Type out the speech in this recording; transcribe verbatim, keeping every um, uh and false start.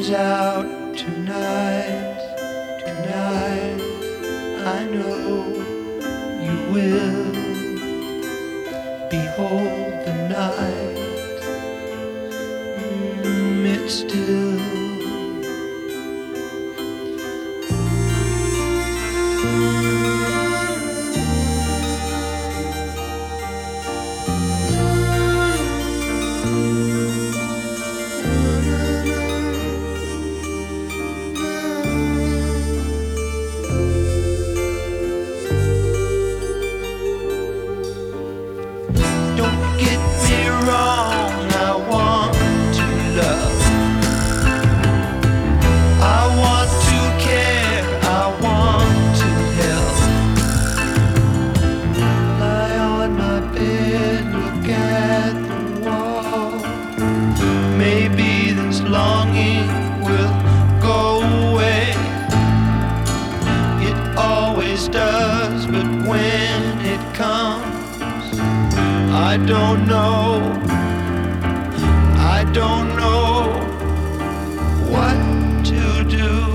sun's out tonight, tonight. I know you will behold the night. Mm, it's still. Don't get me wrong, I want to love, I want to care, I want to help. Lie on my bed, look at the wall. Maybe this longing will go away. It always does, but when it comes, I don't know, I don't know what to do.